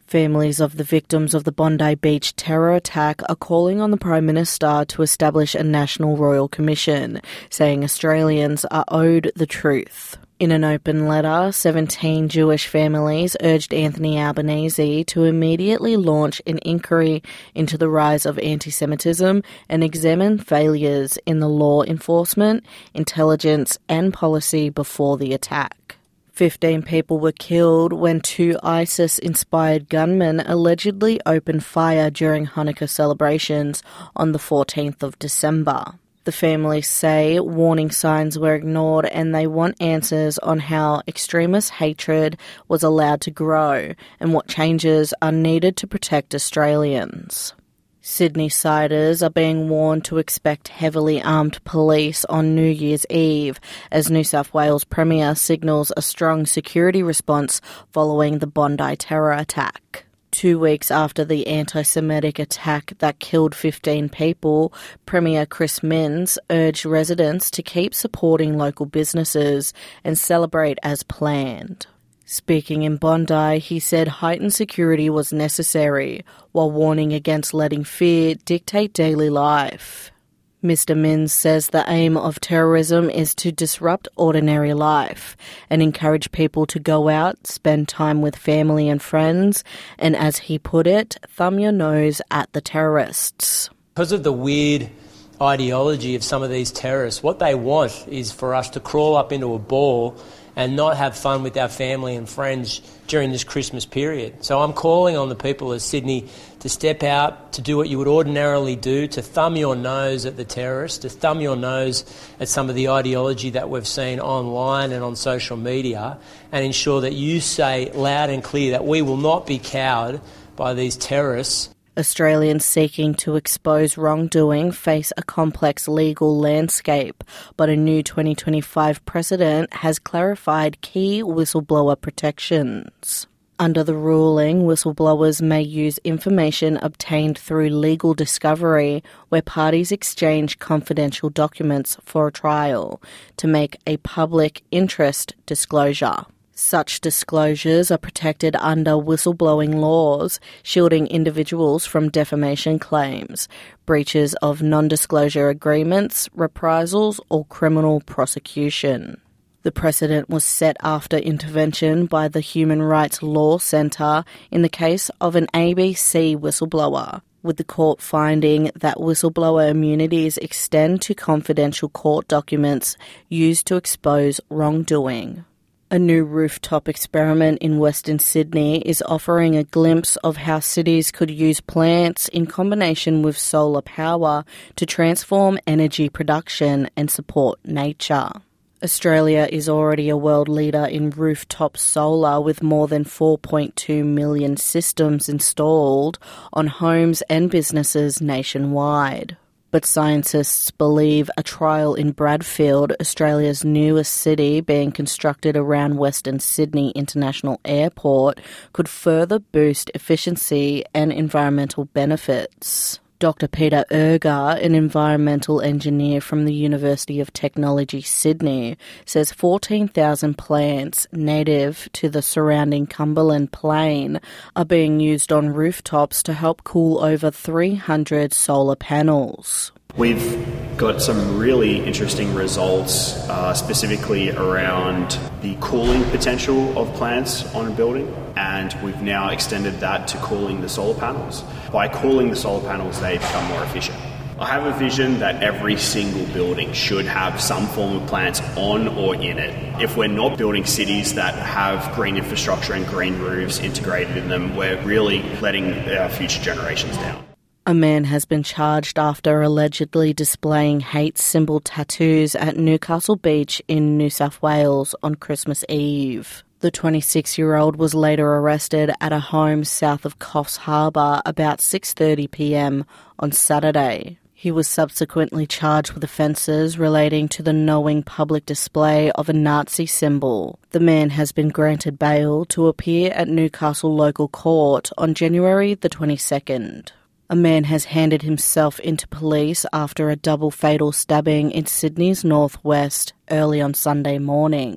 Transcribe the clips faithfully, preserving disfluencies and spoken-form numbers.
Families of the victims of the Bondi Beach terror attack are calling on the Prime Minister to establish a National Royal Commission, saying Australians are owed the truth. In an open letter, seventeen Jewish families urged Anthony Albanese to immediately launch an inquiry into the rise of anti-Semitism and examine failures in the law enforcement, intelligence and policy before the attack. Fifteen people were killed when two ISIS-inspired gunmen allegedly opened fire during Hanukkah celebrations on the fourteenth of December. The families say warning signs were ignored and they want answers on how extremist hatred was allowed to grow and what changes are needed to protect Australians. Sydney siders are being warned to expect heavily armed police on New Year's Eve as New South Wales Premier signals a strong security response following the Bondi terror attack. Two weeks after the anti-Semitic attack that killed fifteen people, Premier Chris Minns urged residents to keep supporting local businesses and celebrate as planned. Speaking in Bondi, he said heightened security was necessary, while warning against letting fear dictate daily life. Mister Minns says the aim of terrorism is to disrupt ordinary life and encourage people to go out, spend time with family and friends, and as he put it, thumb your nose at the terrorists. Because of the weird ideology of some of these terrorists, what they want is for us to crawl up into a ball and not have fun with our family and friends during this Christmas period. So I'm calling on the people of Sydney to step out, to do what you would ordinarily do, to thumb your nose at the terrorists, to thumb your nose at some of the ideology that we've seen online and on social media, and ensure that you say loud and clear that we will not be cowed by these terrorists. Australians seeking to expose wrongdoing face a complex legal landscape, but a new twenty twenty-five precedent has clarified key whistleblower protections. Under the ruling, whistleblowers may use information obtained through legal discovery, where parties exchange confidential documents for a trial, to make a public interest disclosure. Such disclosures are protected under whistleblowing laws, shielding individuals from defamation claims, breaches of non-disclosure agreements, reprisals, or criminal prosecution. The precedent was set after intervention by the Human Rights Law Centre in the case of an A B C whistleblower, with the court finding that whistleblower immunities extend to confidential court documents used to expose wrongdoing. A new rooftop experiment in Western Sydney is offering a glimpse of how cities could use plants in combination with solar power to transform energy production and support nature. Australia is already a world leader in rooftop solar with more than four point two million systems installed on homes and businesses nationwide. But scientists believe a trial in Bradfield, Australia's newest city being constructed around Western Sydney International Airport, could further boost efficiency and environmental benefits. Doctor Peter Ergar, an environmental engineer from the University of Technology, Sydney, says fourteen thousand plants native to the surrounding Cumberland Plain are being used on rooftops to help cool over three hundred solar panels. We've got some really interesting results, uh, specifically around the cooling potential of plants on a building, and we've now extended that to cooling the solar panels. By cooling the solar panels, they become more efficient. I have a vision that every single building should have some form of plants on or in it. If we're not building cities that have green infrastructure and green roofs integrated in them, we're really letting our future generations down. A man has been charged after allegedly displaying hate symbol tattoos at Newcastle Beach in New South Wales on Christmas Eve. The twenty-six-year-old was later arrested at a home south of Coffs Harbour about six thirty p.m. on Saturday. He was subsequently charged with offences relating to the knowing public display of a Nazi symbol. The man has been granted bail to appear at Newcastle Local Court on January the twenty-second. A man has handed himself into police after a double fatal stabbing in Sydney's northwest early on Sunday morning.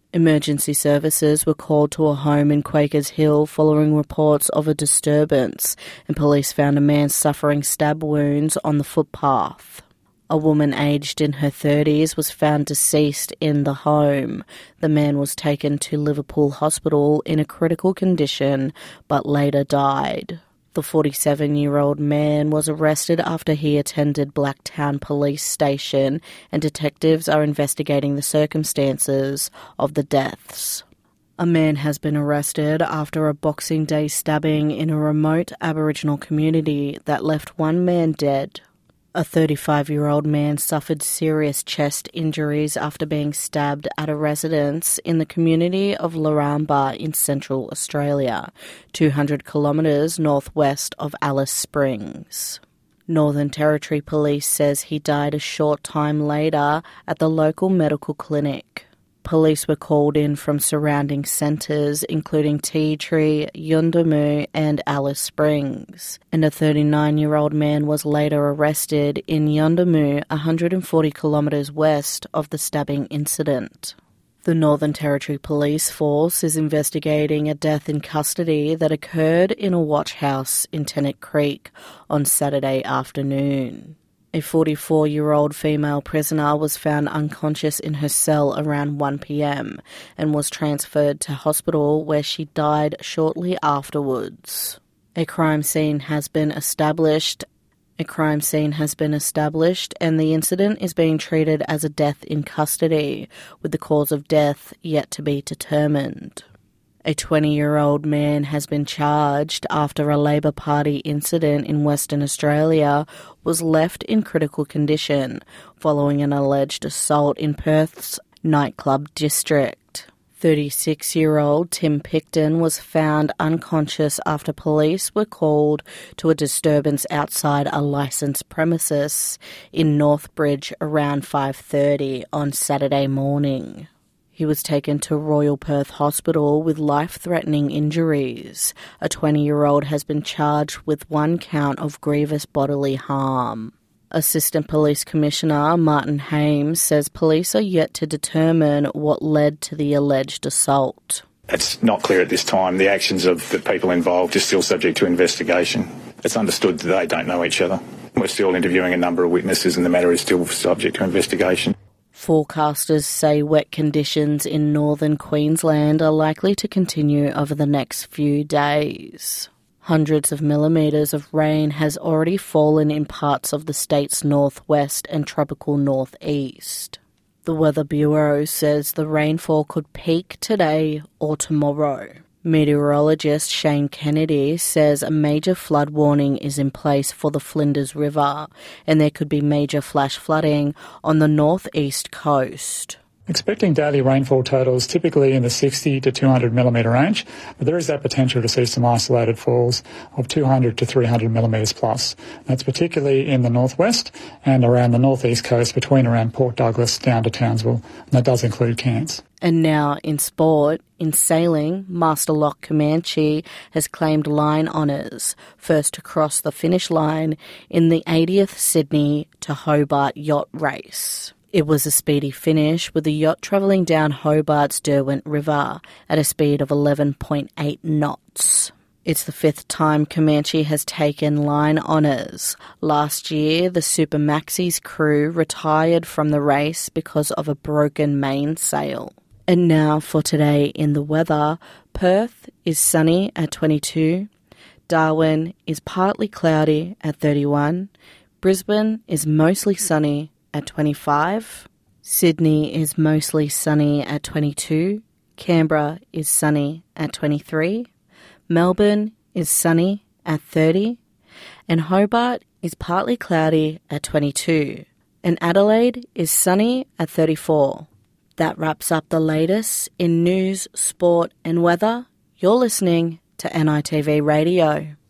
Emergency services were called to a home in Quakers Hill following reports of a disturbance, and police found a man suffering stab wounds on the footpath. A woman aged in her thirties was found deceased in the home. The man was taken to Liverpool Hospital in a critical condition, but later died. The forty-seven-year-old man was arrested after he attended Blacktown Police Station, and detectives are investigating the circumstances of the deaths. A man has been arrested after a Boxing Day stabbing in a remote Aboriginal community that left one man dead. A thirty-five-year-old man suffered serious chest injuries after being stabbed at a residence in the community of Laramba in Central Australia, two hundred kilometres northwest of Alice Springs. Northern Territory Police says he died a short time later at the local medical clinic. Police were called in from surrounding centres, including Tea Tree, Yuendumu and Alice Springs. And a thirty-nine-year-old man was later arrested in Yuendumu, one hundred forty kilometres west of the stabbing incident. The Northern Territory Police Force is investigating a death in custody that occurred in a watch house in Tennant Creek on Saturday afternoon. A forty-four-year-old female prisoner was found unconscious in her cell around one p.m. and was transferred to hospital where she died shortly afterwards. A crime scene has been established. A crime scene has been established and the incident is being treated as a death in custody, with the cause of death yet to be determined. A twenty-year-old man has been charged after a Labor Party incident in Western Australia was left in critical condition following an alleged assault in Perth's nightclub district. thirty-six-year-old Tim Picton was found unconscious after police were called to a disturbance outside a licensed premises in Northbridge around five thirty on Saturday morning. He was taken to Royal Perth Hospital with life-threatening injuries. A twenty-year-old has been charged with one count of grievous bodily harm. Assistant Police Commissioner Martin Hames says police are yet to determine what led to the alleged assault. It's not clear at this time. The actions of the people involved are still subject to investigation. It's understood that they don't know each other. We're still interviewing a number of witnesses and the matter is still subject to investigation. Forecasters say wet conditions in northern Queensland are likely to continue over the next few days. Hundreds of millimetres of rain has already fallen in parts of the state's northwest and tropical northeast. The Weather Bureau says the rainfall could peak today or tomorrow. Meteorologist Shane Kennedy says a major flood warning is in place for the Flinders River and there could be major flash flooding on the northeast coast. Expecting daily rainfall totals typically in the sixty to two hundred millimetre range, but there is that potential to see some isolated falls of two hundred to three hundred millimetres plus. That's particularly in the northwest and around the northeast coast between around Port Douglas down to Townsville, and that does include Cairns. And now in sport, in sailing, Master Lock Comanche has claimed line honours, first to cross the finish line in the eightieth Sydney to Hobart yacht race. It was a speedy finish, with the yacht travelling down Hobart's Derwent River at a speed of eleven point eight knots. It's the fifth time Comanche has taken line honours. Last year, the Super Maxis crew retired from the race because of a broken mainsail. And now for today in the weather, Perth is sunny at twenty-two, Darwin is partly cloudy at thirty-one, Brisbane is mostly sunny at twenty-five, Sydney is mostly sunny at twenty-two, Canberra is sunny at twenty-three, Melbourne is sunny at thirty, and Hobart is partly cloudy at twenty-two, and Adelaide is sunny at thirty-four. That wraps up the latest in news, sport and weather. You're listening to N I T V Radio.